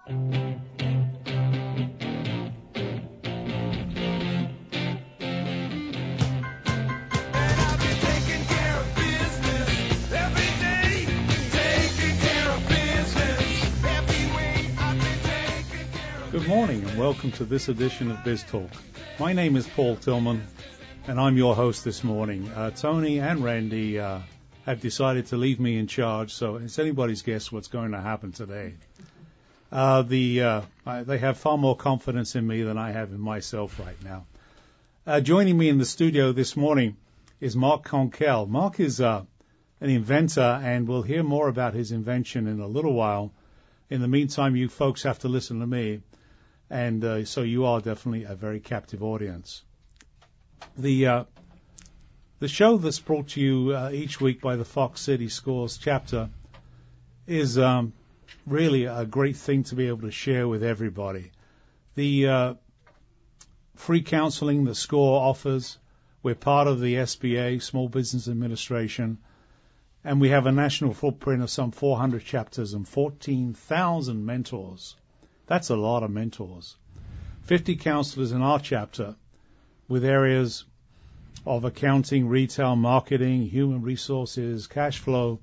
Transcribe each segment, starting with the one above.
Good morning and welcome to this edition of Biz Talk. My name is Paul Tillman and I'm your host this morning. Tony and Randy have decided to leave me in charge, so it's anybody's guess what's going to happen today. They have far more confidence in me than I have in myself right now. Joining me in the studio this morning is Mark Konkel. Mark is an inventor, and we'll hear more about his invention in a little while. In the meantime, you folks have to listen to me. And so you are definitely a very captive audience. The show that's brought to you each week by the Fox City Scores chapter is really a great thing to be able to share with everybody. The free counseling the Score offers, we're part of the SBA, Small Business Administration, and we have a national footprint of some 400 chapters and 14,000 mentors. That's a lot of mentors. 50 counselors in our chapter with areas of accounting, retail, marketing, human resources, cash flow,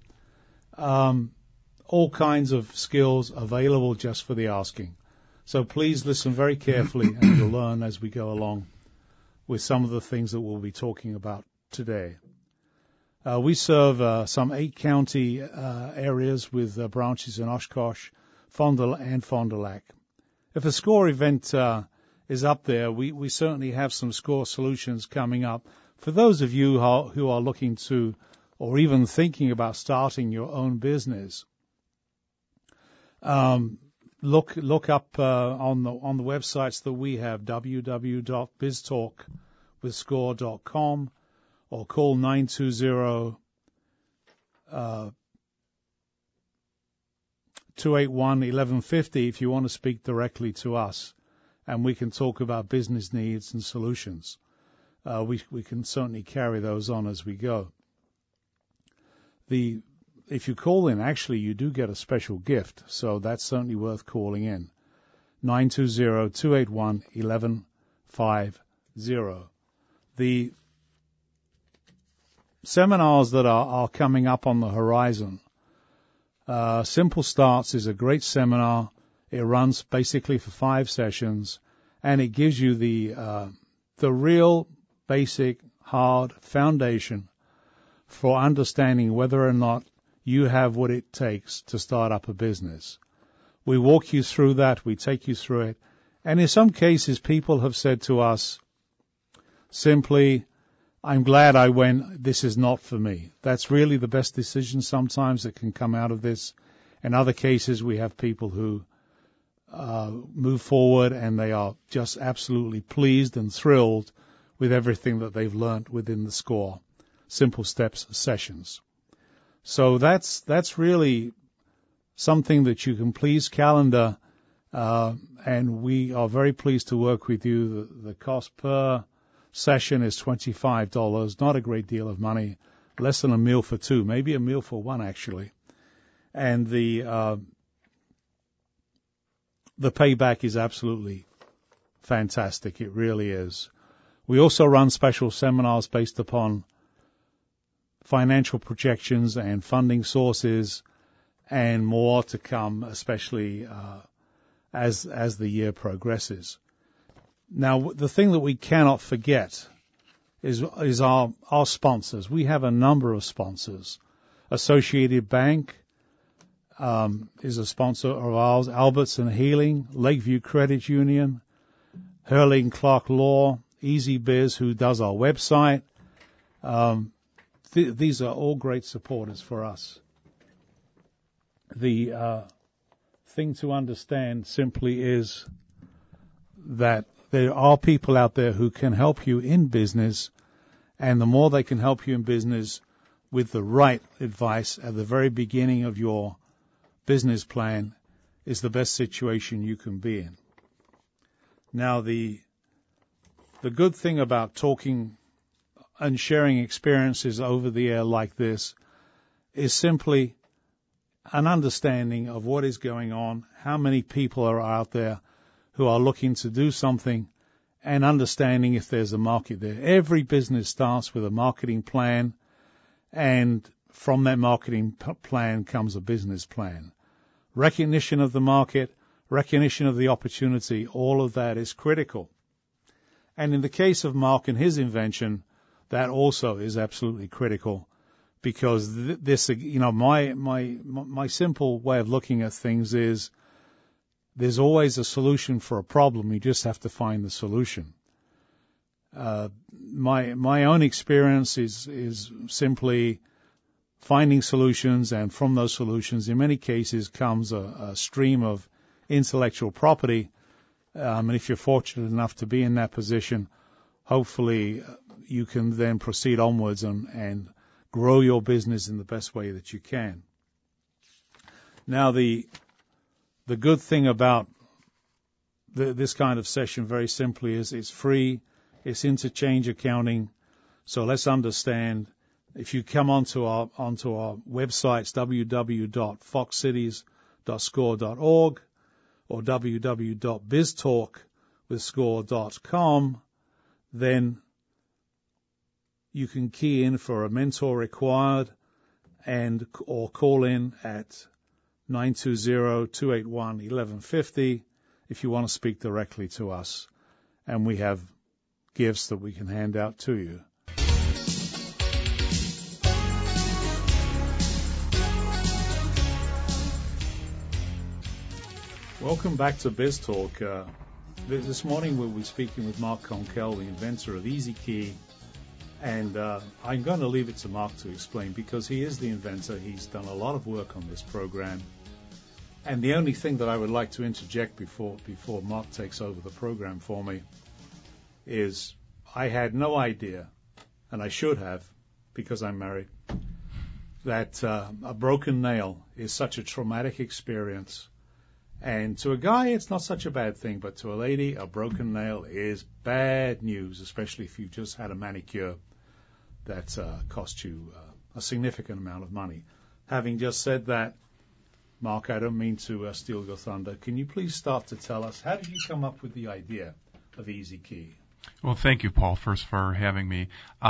all kinds of skills available just for the asking. So please listen very carefully and you'll learn as we go along with some of the things that we'll be talking about today. We serve some 8 county areas with branches in Oshkosh, Fond du Lac. If a Score event is up there, we certainly have some Score solutions coming up. For those of you who are looking to or even thinking about starting your own business, look up on the websites that we have, www.biztalkwithscore.com, or call 920 281-1150 if you want to speak directly to us, and we can talk about business needs and solutions. We can certainly carry those on as we go. If you call in, actually, you do get a special gift, so that's certainly worth calling in. 920-281-1150. The seminars that are coming up on the horizon, Simple Starts is a great seminar. It runs basically for 5 sessions, and it gives you the real basic, hard foundation for understanding whether or not you have what it takes to start up a business. We walk you through that. We take you through it. And in some cases, people have said to us simply, I'm glad I went. This is not for me. That's really the best decision sometimes that can come out of this. In other cases, we have people who move forward and they are just absolutely pleased and thrilled with everything that they've learned within the Score Simple Steps sessions. So that's really something that you can please calendar, and we are very pleased to work with you. The cost per session is $25, not a great deal of money, less than a meal for 2, maybe a meal for 1 actually. And the payback is absolutely fantastic. It really is. We also run special seminars based upon financial projections and funding sources and more to come, especially as the year progresses. Now, the thing that we cannot forget is our sponsors. We have a number of sponsors. Associated Bank is a sponsor of ours, Albertson Healing, Lakeview Credit Union, Hurling Clark Law, Easy Biz, who does our website. These are all great supporters for us. The thing to understand simply is that there are people out there who can help you in business, and the more they can help you in business with the right advice at the very beginning of your business plan is the best situation you can be in. Now, the good thing about talking and sharing experiences over the air like this is simply an understanding of what is going on, how many people are out there who are looking to do something, and understanding if there's a market there. Every business starts with a marketing plan, and from that marketing plan comes a business plan. Recognition of the market, recognition of the opportunity, all of that is critical. And in the case of Mark and his invention, that also is absolutely critical, because this, my simple way of looking at things is there's always a solution for a problem. You just have to find the solution. My own experience is simply finding solutions, and from those solutions, in many cases, comes a stream of intellectual property. And if you're fortunate enough to be in that position, hopefully you can then proceed onwards and grow your business in the best way that you can. Now, the good thing about this kind of session, very simply, is it's free. It's interchange accounting. So let's understand. If you come onto our websites, www.foxcities.score.org or www.biztalkwithscore.com, then you can key in for a mentor required or call in at 920-281-1150 if you want to speak directly to us. And we have gifts that we can hand out to you. Welcome back to Biz Talk. This morning we'll be speaking with Mark Conkell, the inventor of EasyKey. And I'm going to leave it to Mark to explain, because he is the inventor. He's done a lot of work on this program. And the only thing that I would like to interject before Mark takes over the program for me is I had no idea, and I should have, because I'm married, that a broken nail is such a traumatic experience. And to a guy, it's not such a bad thing, but to a lady, a broken nail is bad news, especially if you've just had a manicure that cost you a significant amount of money. Having just said that, Mark, I don't mean to steal your thunder. Can you please start to tell us, how did you come up with the idea of EasyKey? Well, thank you, Paul, first for having me.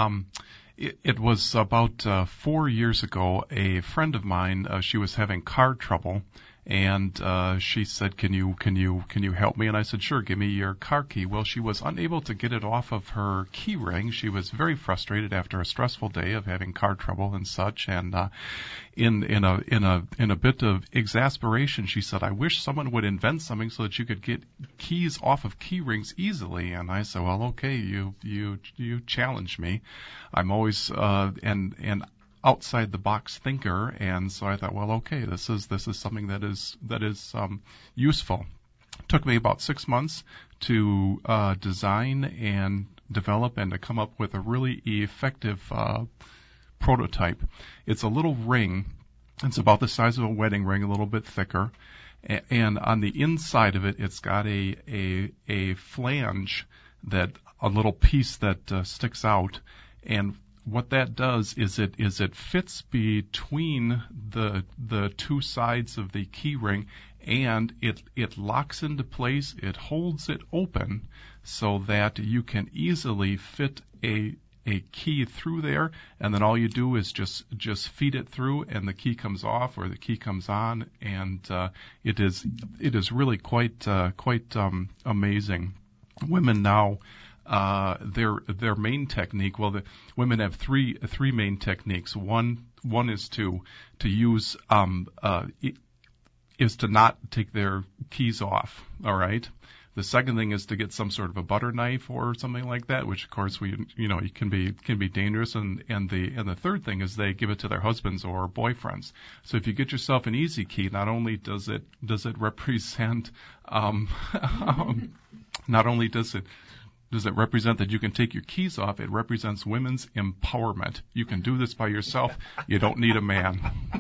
It was about 4 years ago. A friend of mine, she was having car trouble, and she said, "Can you help me?" And I said, "Sure, give me your car key." Well, she was unable to get it off of her key ring. She was very frustrated after a stressful day of having car trouble and such. And in a bit of exasperation, she said, "I wish someone would invent something so that you could get keys off of key rings easily." And I said, "Well, okay, you challenge me. I'm always and outside the box thinker." And so I thought, well, okay, this is something that is useful. It took me about 6 months to design and develop and to come up with a really effective prototype. It's a little ring. It's about the size of a wedding ring, a little bit thicker. And on the inside of it, it's got a flange, that a little piece that sticks out. And what that does is it fits between the two sides of the key ring, and it locks into place. It holds it open so that you can easily fit a key through there, and then all you do is just feed it through, and the key comes off or the key comes on, and it is really quite amazing. Women now, their main technique. Well, the women have three main techniques. One is to use is to not take their keys off. All right. The second thing is to get some sort of a butter knife or something like that, which of course can be dangerous. And the third thing is they give it to their husbands or boyfriends. So if you get yourself an EasyKey, not only does it represent Does it represent that you can take your keys off? It represents women's empowerment. You can do this by yourself. You don't need a man.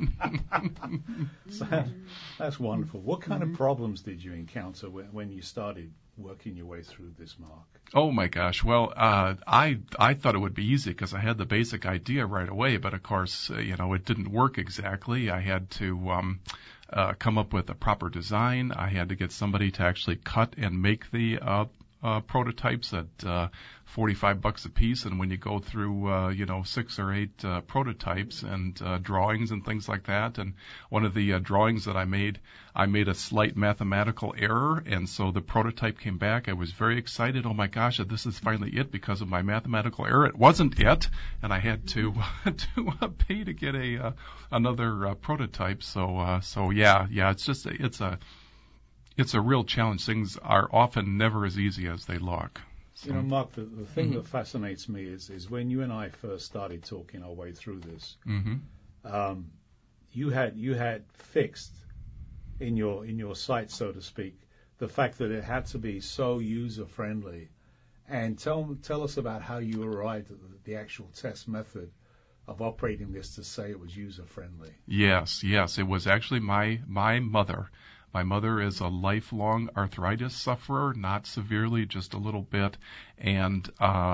So, that's wonderful. What kind of problems did you encounter when you started working your way through this, Mark? Oh my gosh. Well, I thought it would be easy because I had the basic idea right away, but of course, it didn't work exactly. I had to come up with a proper design. I had to get somebody to actually cut and make the prototypes at $45 a piece, and when you go through 6 or 8 prototypes and drawings and things like that, and one of the drawings that I made a slight mathematical error, and so the prototype came back. I was very excited. Oh my gosh, this is finally it because of my mathematical error. It wasn't it, and I had to pay to get another prototype. So yeah, it's a real challenge. Things are often never as easy as they look. So. Mark, the thing that fascinates me is when you and I first started talking our way through this, you had fixed in your sight, so to speak, the fact that it had to be so user friendly. And tell us about how you arrived at the actual test method of operating this to say it was user friendly. Yes, it was actually my mother. My mother is a lifelong arthritis sufferer, not severely, just a little bit. And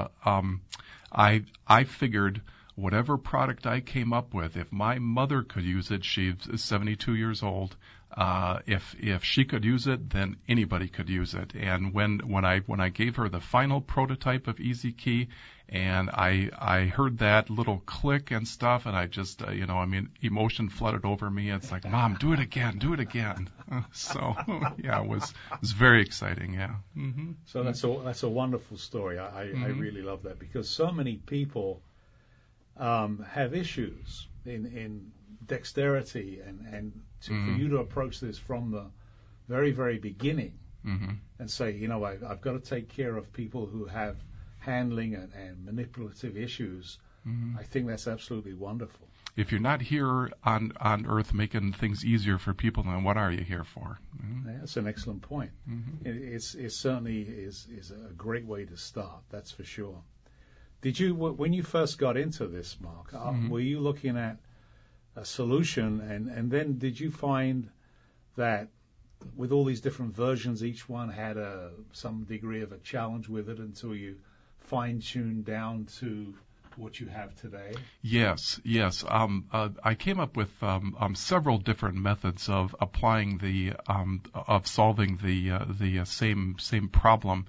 I figured whatever product I came up with, if my mother could use it, she's 72 years old. If she could use it, then anybody could use it. And when I gave her the final prototype of EasyKey, and I heard that little click and stuff, and I just emotion flooded over me. It's like, Mom, do it again. So yeah, it was very exciting. Yeah. Mm-hmm. So that's a wonderful story. I really love that because so many people have issues in dexterity and for you to approach this from the very, very beginning and say, I've got to take care of people who have handling and manipulative issues. I think that's absolutely wonderful. If you're not here on Earth making things easier for people, then what are you here for? That's an excellent point. It certainly is a great way to start, that's for sure. Did you, when you first got into this, Mark, were you looking at a solution, and then did you find that with all these different versions, each one had some degree of a challenge with it until you fine-tuned down to what you have today? Yes. I came up with several different methods of applying of solving the same problem.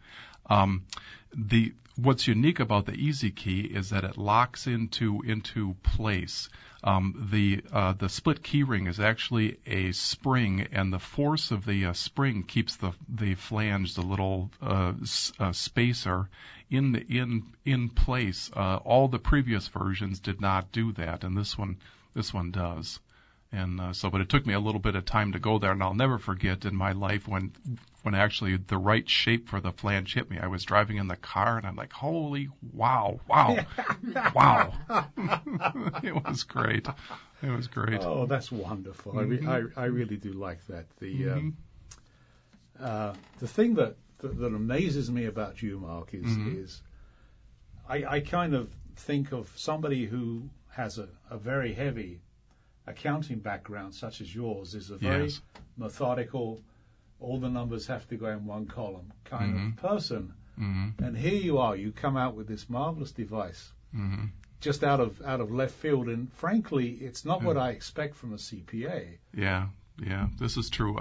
What's unique about the EasyKey is that it locks into place. The split keyring is actually a spring, and the force of the spring keeps the flange, the little spacer, in place. All the previous versions did not do that, and this one does. And but it took me a little bit of time to go there, and I'll never forget in my life when actually the right shape for the flange hit me. I was driving in the car, and I'm like, holy wow. It was great. Oh, that's wonderful. I really do like that. The thing that amazes me about you, Mark, is I kind of think of somebody who has a very heavy accounting background such as yours is a very methodical, all the numbers have to go in one column kind of person. And here you are, you come out with this marvelous device just out of left field, and frankly, it's not what I expect from a CPA. Yeah, this is true.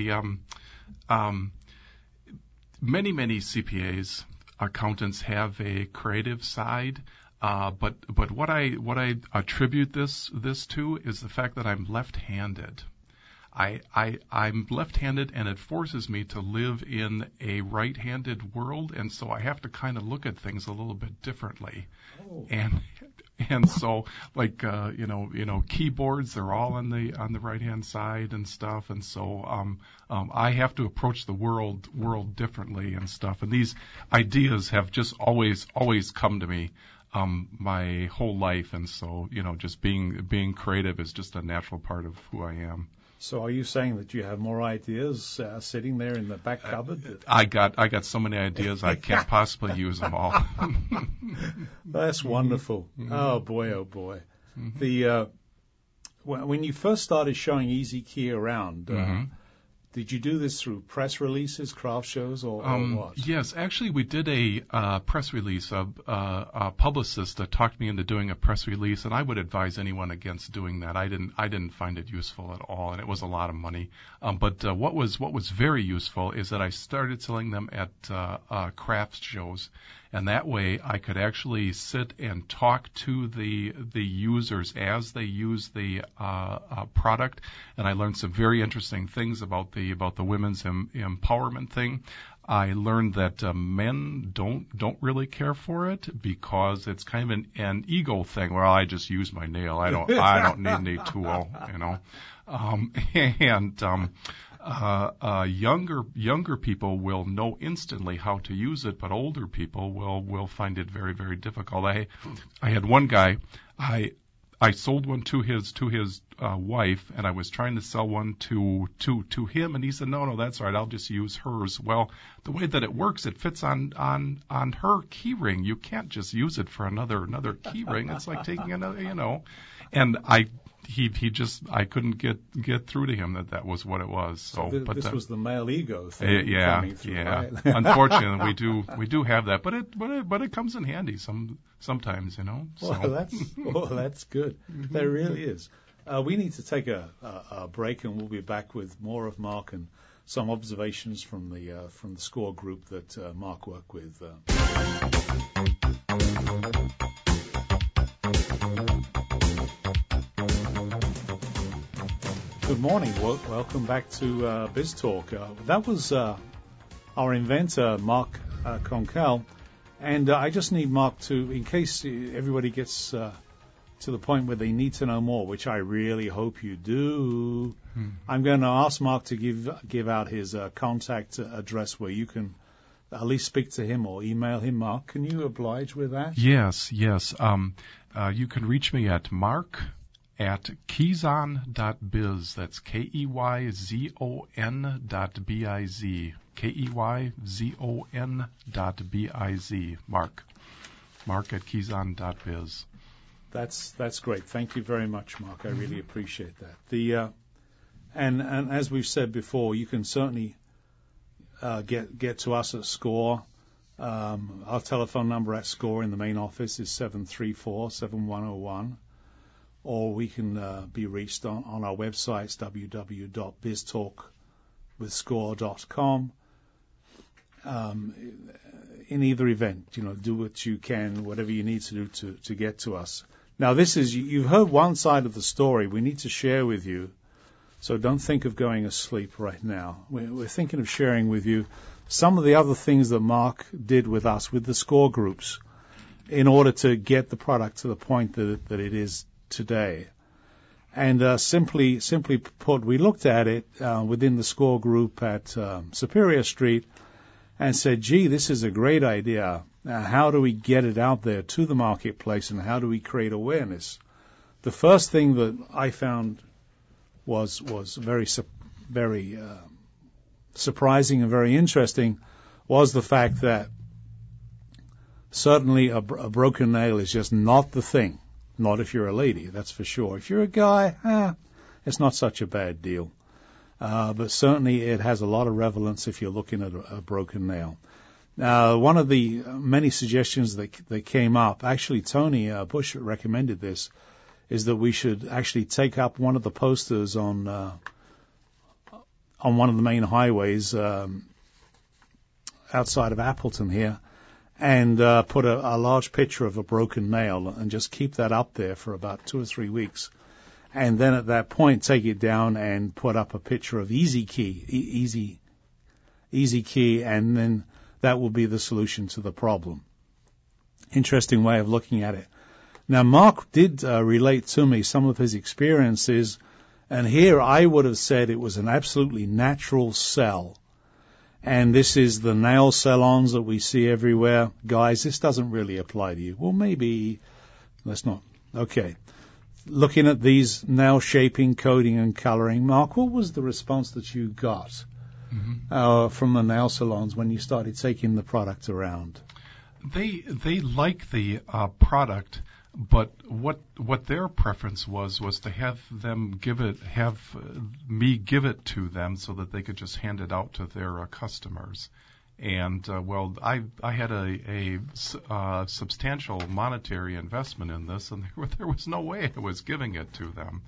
Many CPAs, accountants have a creative side. But what I attribute this to is the fact that I'm left-handed. I'm left-handed, and it forces me to live in a right-handed world, and so I have to kind of look at things a little bit differently. Oh. And so, like keyboards, they're all on the right-hand side and stuff, and so I have to approach the world differently and stuff. And these ideas have just always come to me my whole life, and so just being creative is just a natural part of who I am. So are you saying that you have more ideas sitting there in the back cupboard? I got so many ideas I can't possibly use them all. That's wonderful. Mm-hmm. Oh boy, oh boy. Mm-hmm. When you first started showing Easy Key around, did you do this through press releases, craft shows, or what? Yes, actually, we did a press release. A publicist talked me into doing a press release, and I would advise anyone against doing that. I didn't find it useful at all, and it was a lot of money. But what was very useful is that I started selling them at craft shows, and that way I could actually sit and talk to the users as they use the product, and I learned some very interesting things about the women's empowerment thing. I learned that men don't really care for it because it's kind of an ego thing. Well, I just use my nail. I don't need any tool, you know. Younger people will know instantly how to use it, but older people will find it very, very difficult. I had one guy, I sold one to his wife, and I was trying to sell one to him, and he said, no, that's all right, I'll just use hers. Well, the way that it works, it fits on her key ring. You can't just use it for another key ring. It's like taking another, you know. And I couldn't get through to him that was what it was. So this was the male ego thing coming through, right? Unfortunately, we do have that, but it comes in handy sometimes, you know. So. That's good. Mm-hmm. There really is. We need to take a break, and we'll be back with more of Mark and some observations from the SCORE group that Mark worked with. Good morning. Welcome back to Biz Talk. That was our inventor, Mark Conkell. And I just need Mark to, in case everybody gets to the point where they need to know more, which I really hope you do, I'm going to ask Mark to give out his contact address where you can at least speak to him or email him. Mark, can you oblige with that? Yes. You can reach me at mark@keyzon.biz. That's KEYZON.biz. KEYZON.biz. Mark@keyzon.biz. That's great. Thank you very much, Mark. I really appreciate that. And as we've said before, you can certainly get to us at SCORE. Our telephone number at SCORE in the main office is 734-7101. Or we can be reached on our websites, www.biztalkwithscore.com. In either event, do what you can, whatever you need to do to get to us. Now, you've heard one side of the story we need to share with you, so don't think of going asleep right now. We're thinking of sharing with you some of the other things that Mark did with us, with the SCORE groups, in order to get the product to the point that it is today. And simply put, we looked at it within the SCORE group at Superior Street and said, gee, this is a great idea. How do we get it out there to the marketplace, and how do we create awareness? The first thing that I found was very surprising and very interesting was the fact that certainly a broken nail is just not the thing. Not if you're a lady, that's for sure. If you're a guy, it's not such a bad deal. But certainly it has a lot of relevance if you're looking at a broken nail. One of the many suggestions that came up, actually Tony Bush recommended this, is that we should actually take up one of the posters on one of the main highways outside of Appleton here, and put a large picture of a broken nail and just keep that up there for about 2 or 3 weeks. And then at that point, take it down and put up a picture of Easy Key, and then that will be the solution to the problem. Interesting way of looking at it. Now, Mark did relate to me some of his experiences, and here I would have said it was an absolutely natural sell. And this is the nail salons that we see everywhere. Guys, this doesn't really apply to you. Well, maybe, let's not. Okay. looking at these nail shaping, coating, and coloring. Mark, what was the response that you got from the nail salons when you started taking the product around? They like the product, but what their preference was to have me give it to them so that they could just hand it out to their customers. And I had a substantial monetary investment in this, and there was no way I was giving it to them.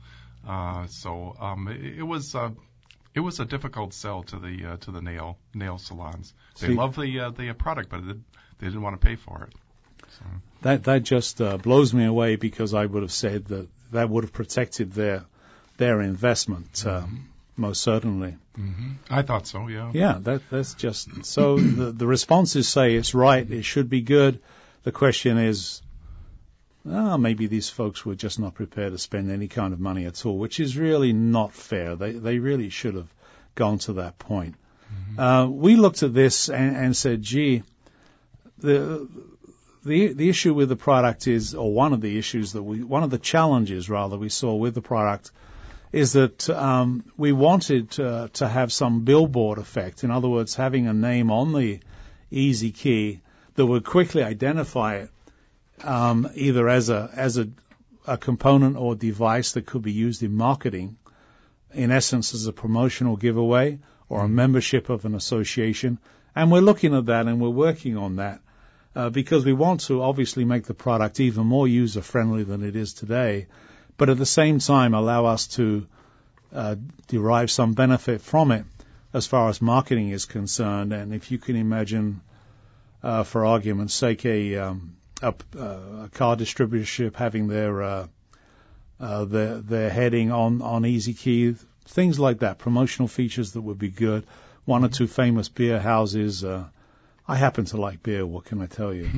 It was a difficult sell to the nail salons. They love the product, but they didn't want to pay for it. So. That just blows me away, because I would have said that would have protected their investment. Most certainly. Mm-hmm. I thought so, yeah. Yeah, that's just... So the responses say it's right, it should be good. The question is, maybe these folks were just not prepared to spend any kind of money at all, which is really not fair. They really should have gone to that point. Mm-hmm. We looked at this and said, gee, the issue with the product is, or one of the challenges rather we saw with the product is that we wanted to have some billboard effect. In other words, having a name on the Easy Key that would quickly identify it, either as a component or device that could be used in marketing, in essence as a promotional giveaway or a membership of an association. And we're looking at that and we're working on that because we want to obviously make the product even more user-friendly than it is today, but at the same time allow us to derive some benefit from it as far as marketing is concerned. And if you can imagine, for argument's sake, a car distributorship having their heading on Easy Key, things like that, promotional features that would be good. One or two famous beer houses. I happen to like beer. What can I tell you?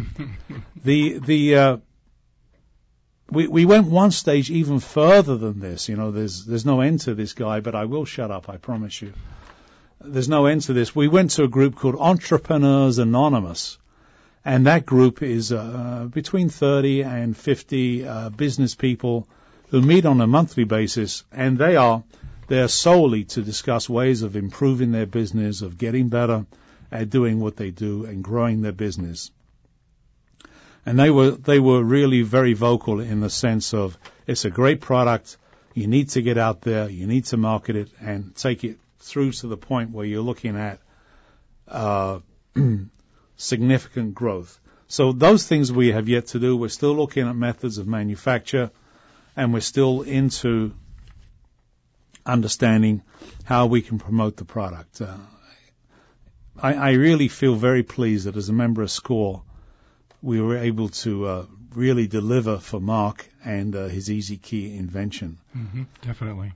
We went one stage even further than this. You know, there's no end to this guy, but I will shut up, I promise you. There's no end to this. We went to a group called Entrepreneurs Anonymous, and that group is between 30 and 50 business people who meet on a monthly basis, and they're solely to discuss ways of improving their business, of getting better at doing what they do and growing their business. And they were really very vocal in the sense of, it's a great product, you need to get out there, you need to market it and take it through to the point where you're looking at significant growth. So those things we have yet to do. We're still looking at methods of manufacture, and we're still into understanding how we can promote the product. I really feel very pleased that as a member of SCORE, we were able to really deliver for Mark and his Easy Key invention. Mm-hmm. Definitely.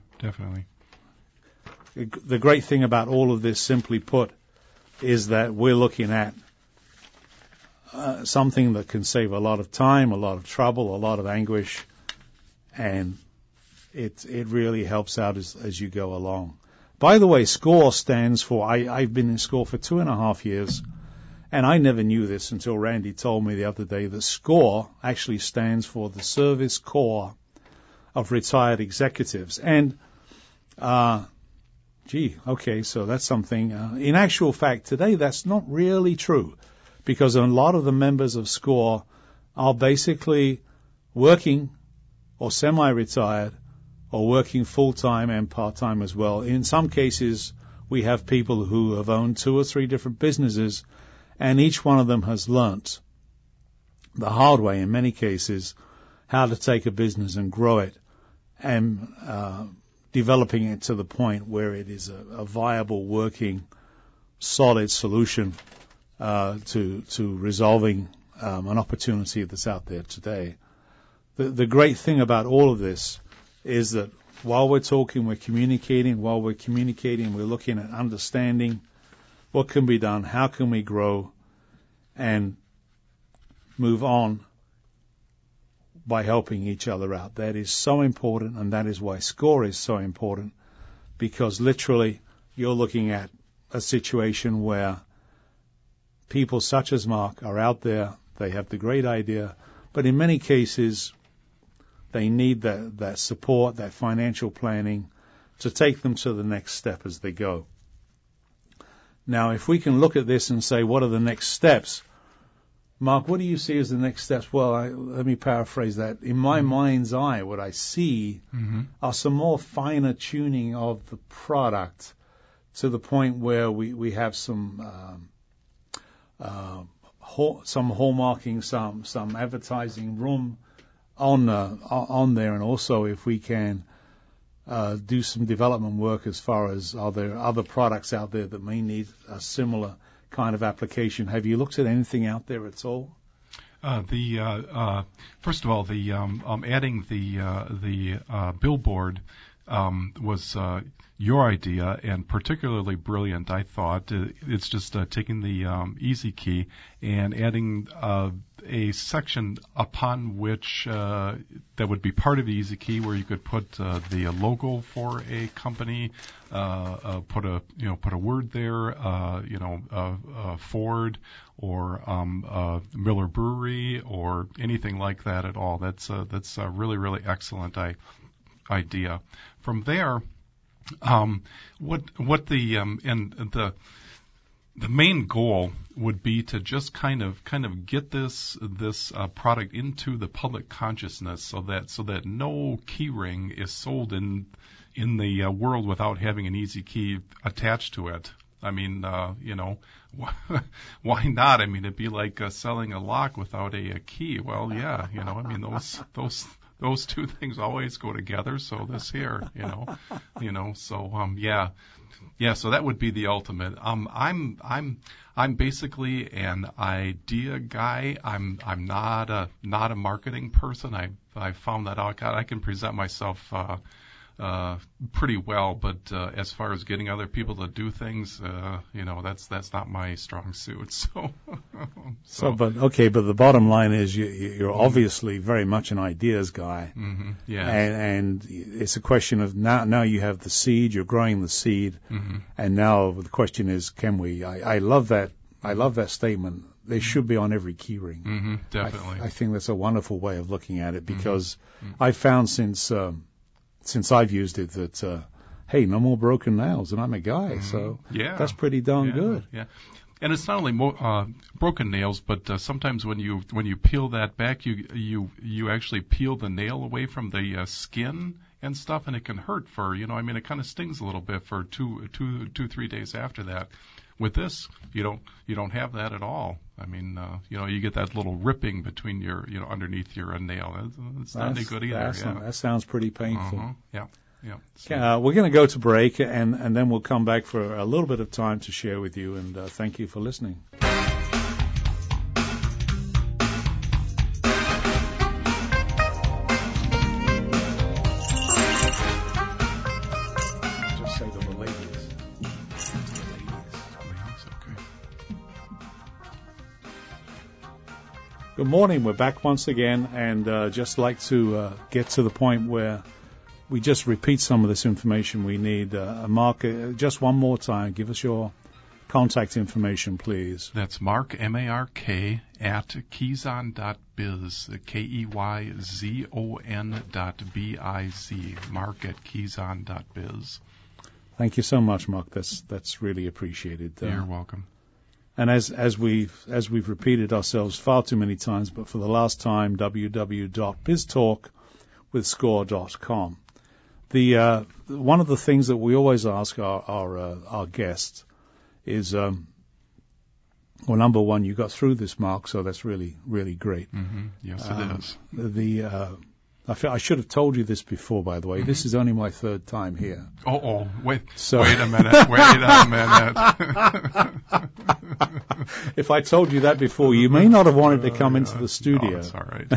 The great thing about all of this, simply put, is that we're looking at something that can save a lot of time, a lot of trouble, a lot of anguish, and it really helps out as you go along. By the way, SCORE stands for, I've been in SCORE for 2.5 years, and I never knew this until Randy told me the other day that SCORE actually stands for the Service Corps of Retired Executives. And, so that's something. In actual fact, today that's not really true, because a lot of the members of SCORE are basically working or semi-retired or working full-time and part-time as well. In some cases, we have people who have owned 2 or 3 different businesses, and each one of them has learnt the hard way, in many cases, how to take a business and grow it and developing it to the point where it is a viable, working, solid solution to resolving an opportunity that's out there today. The great thing about all of this is that while we're talking, we're communicating. While we're communicating, we're looking at understanding what can be done, how can we grow, and move on by helping each other out. That is so important, and that is why SCORE is so important, because literally you're looking at a situation where people such as Mark are out there, they have the great idea, but in many cases they need that support, that financial planning to take them to the next step as they go. Now, if we can look at this and say, what are the next steps? Mark, what do you see as the next steps? Well, let me paraphrase that. In my mind's eye, what I see are some more finer tuning of the product to the point where we have some hallmarking, some advertising room on there, and also if we can do some development work as far as are there other products out there that may need a similar kind of application. Have you looked at anything out there at all? First of all, adding the billboard was your idea, and particularly brilliant, I thought. It's just taking the Easy Key and adding a section upon which that would be part of the Easy Key, where you could put the logo for a company, put a word there, Ford or Miller Brewery or anything like that at all. That's a really, really excellent idea. From there, what the main goal would be to just kind of get this product into the public consciousness, so that no keyring is sold in the world without having an Easy Key attached to it. I mean, why not? I mean, it'd be like selling a lock without a key. Well, yeah, I mean, those two things always go together. So this here, so yeah. So that would be the ultimate. I'm basically an idea guy. I'm not a marketing person. I found that out. I can present myself pretty well, but as far as getting other people to do things, that's not my strong suit. But the bottom line is you're obviously very much an ideas guy. Mm-hmm. Yeah. And it's a question of now you have the seed, you're growing the seed, and now the question is, can we? I love that. I love that statement. They should be on every key ring. Mm-hmm. Definitely. I think that's a wonderful way of looking at it, because I found since I've used it that, hey, no more broken nails, and I'm a guy, so that's pretty darn good. Yeah, and it's not only broken nails, but sometimes when you peel that back, you actually peel the nail away from the skin and stuff, and it can hurt for it kind of stings a little bit for 3 days after that. With this, you don't have that at all. I mean, you get that little ripping between your, underneath your nail. It's not any good either. That sounds pretty painful. Yeah. So. We're going to go to break, and then we'll come back for a little bit of time to share with you. And thank you for listening. Good morning. We're back once again, and just like to get to the point where we just repeat some of this information we need. Mark, just one more time, give us your contact information, please. That's Mark, M-A-R-K, at Keyzon.biz, Keyzon.biz, Mark at Keyzon.biz. Thank you so much, Mark. That's really appreciated. You're welcome. And as we've repeated ourselves far too many times, but for the last time, www.biztalkwithscore.com. One of the things that we always ask our guests is, number one, you got through this, Mark, so that's really, really great. Mm-hmm. Yes, it is. I should have told you this before, by the way. Mm-hmm. This is only my third time here. Wait a minute. If I told you that before, you may not have wanted to come into the studio. That's all right.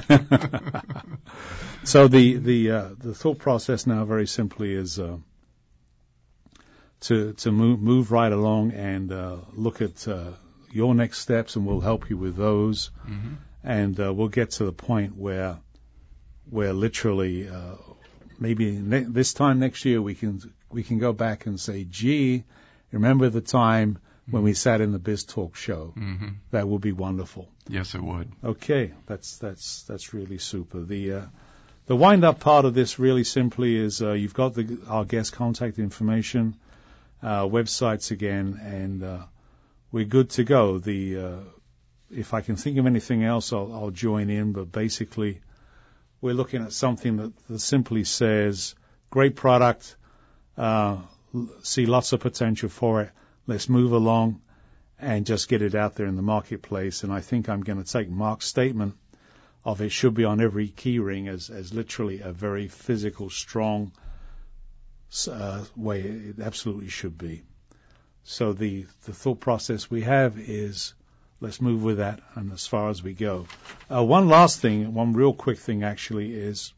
So the thought process now, very simply, is to move right along and look at your next steps, and we'll help you with those. Mm-hmm. And we'll get to the point where literally maybe this time next year we can go back and say, gee, remember the time when we sat in the Biz Talk show? Mm-hmm. That would be wonderful. Yes, it would. Okay, that's really super. The The wind-up part of this really simply is you've got our guest contact information, websites again, and we're good to go. If I can think of anything else, I'll join in, but basically we're looking at something that simply says, great product, see lots of potential for it, let's move along and just get it out there in the marketplace. And I think I'm going to take Mark's statement of it should be on every key ring as literally a very physical, strong way it absolutely should be. So the thought process we have is let's move with that and as far as we go. One real quick thing actually is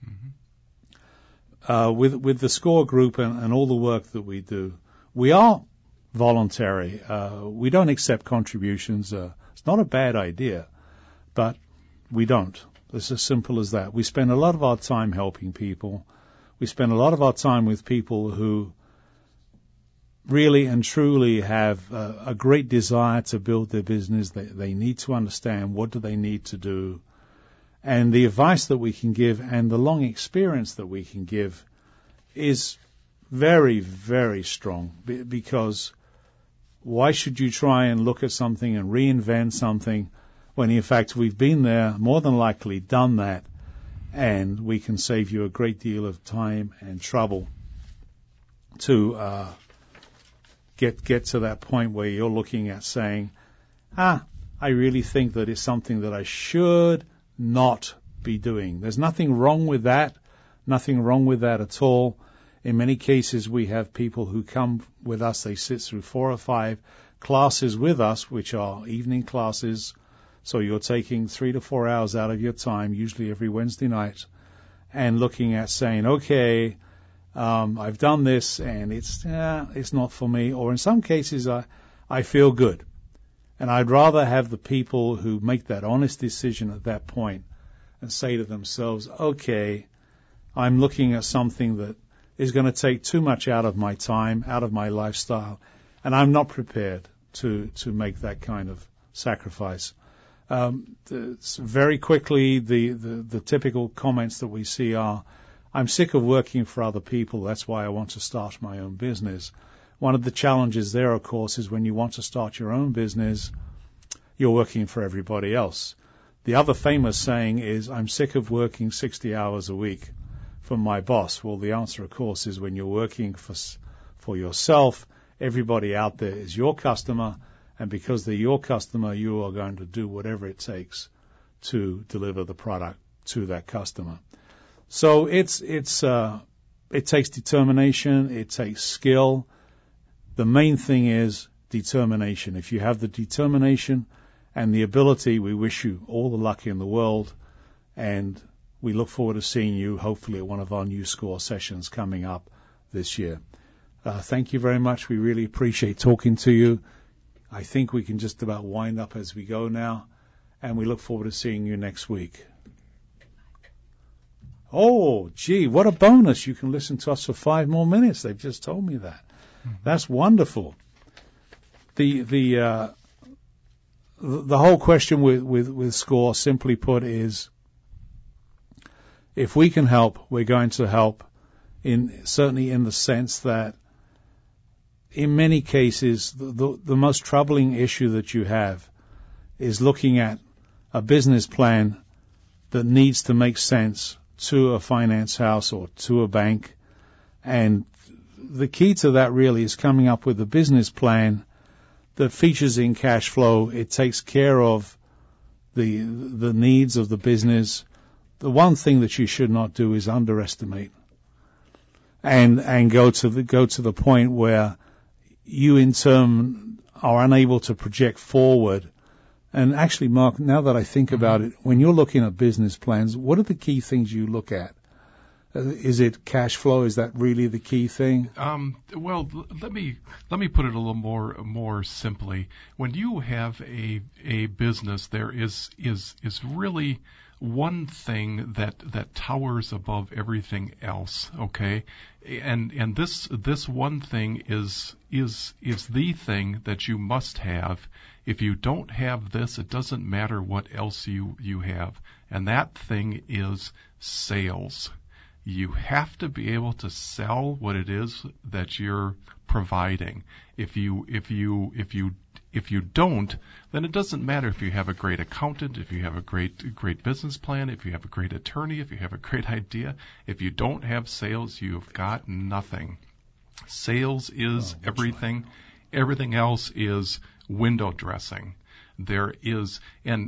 with the SCORE group and all the work that we do, we are voluntary. We don't accept contributions. It's not a bad idea, but we don't. It's as simple as that. We spend a lot of our time helping people. We spend a lot of our time with people who really and truly have a great desire to build their business. They need to understand what do they need to do. And the advice that we can give and the long experience that we can give is very, very strong, because why should you try and look at something and reinvent something when in fact we've been there, more than likely done that, and we can save you a great deal of time and trouble to get to that point where you're looking at saying, I really think that it's something that I should not be doing. There's nothing wrong with that, nothing wrong with that at all. In many cases, we have people who come with us, they sit through 4 or 5 classes with us, which are evening classes. So you're taking 3 to 4 hours out of your time, usually every Wednesday night, and looking at saying, okay, I've done this and it's not for me. Or in some cases, I feel good. And I'd rather have the people who make that honest decision at that point and say to themselves, okay, I'm looking at something that is going to take too much out of my time, out of my lifestyle, and I'm not prepared to make that kind of sacrifice. Very quickly, the typical comments that we see are, I'm sick of working for other people, that's why I want to start my own business. One of the challenges there, of course, is when you want to start your own business, you're working for everybody else. The other famous saying is, I'm sick of working 60 hours a week for my boss. Well, the answer, of course, is when you're working for yourself, everybody out there is your customer, and because they're your customer, you are going to do whatever it takes to deliver the product to that customer. So it takes determination, it takes skill. The main thing is determination. If you have the determination and the ability, we wish you all the luck in the world, and we look forward to seeing you hopefully at one of our new SCORE sessions coming up this year. Thank you very much. We really appreciate talking to you. I think we can just about wind up as we go now, and we look forward to seeing you next week. Oh, gee, what a bonus. You can listen to us for 5 more minutes. They've just told me that. Mm-hmm. That's wonderful. The whole question with SCORE, simply put, is if we can help, we're going to help, certainly in the sense that in many cases, the most troubling issue that you have is looking at a business plan that needs to make sense to a finance house or to a bank. And the key to that really is coming up with a business plan that features in cash flow. It takes care of the needs of the business. The one thing that you should not do is underestimate and go to the point where you in turn are unable to project forward. And actually, Mark, now that I think about it, when you're looking at business plans, what are the key things you look at? Is it cash flow? Is that really the key thing? Well, let me put it a little more simply. When you have a business, there is really one thing that towers above everything else. Okay, and this one thing is the thing that you must have. If you don't have this, it doesn't matter what else you have, and that thing is sales. You have to be able to sell what it is that you're providing. If you don't, then it doesn't matter if you have a great accountant, if you have a great business plan, if you have a great attorney, if you have a great idea. If you don't have sales, you've got nothing. Sales is everything. Right. Everything else is window dressing. There is, and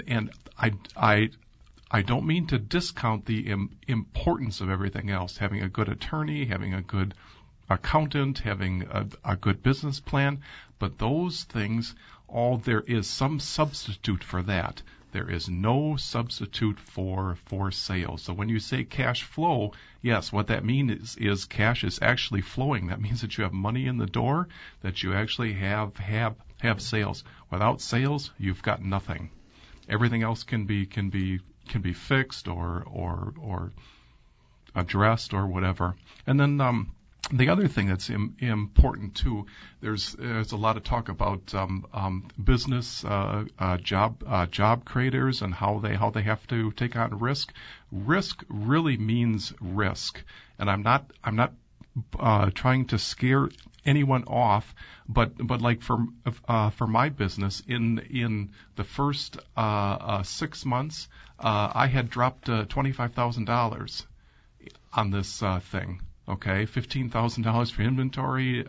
I don't mean to discount the importance of everything else, having a good attorney, having a good accountant, having a good business plan, but those things, there is some substitute for that. There is no substitute for sales. So when you say cash flow, yes, what that means is cash is actually flowing. That means that you have money in the door, that you actually have sales. Without sales, you've got nothing. Everything else can be fixed or addressed or whatever. And then the other thing that's important too, there's a lot of talk about business job creators and how they have to take on risk. Risk really means risk, and I'm not trying to scare anyone off, but like for my business, in the first 6 months, I had dropped $25,000 on this thing. Okay, $15,000 for inventory,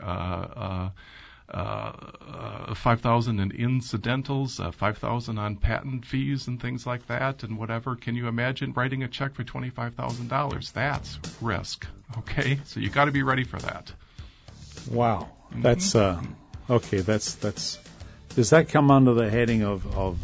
$5,000 in incidentals, $5,000 on patent fees and things like that, and whatever. Can you imagine writing a check for $25,000? That's risk. Okay, so you got to be ready for that. Wow, that's okay. That's. Does that come under the heading of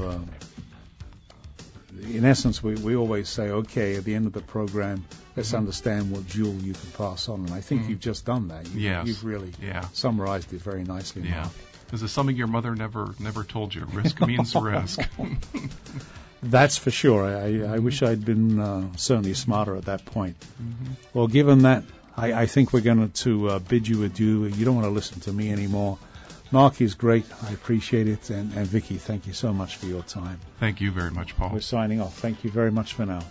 in essence, we always say, okay, at the end of the program, let's understand what jewel you can pass on. And I think you've just done that. You've really summarized it very nicely, Mark. This is something your mother never told you. Risk means risk. That's for sure. I wish I'd been certainly smarter at that point. Well, given that, I think we're going to bid you adieu. You don't want to listen to me anymore. Mark is great. I appreciate it. And Vicky, thank you so much for your time. Thank you very much, Paul. We're signing off. Thank you very much for now.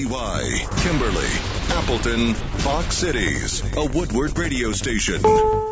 WHBY, Kimberly, Appleton, Fox Cities, a Woodward radio station.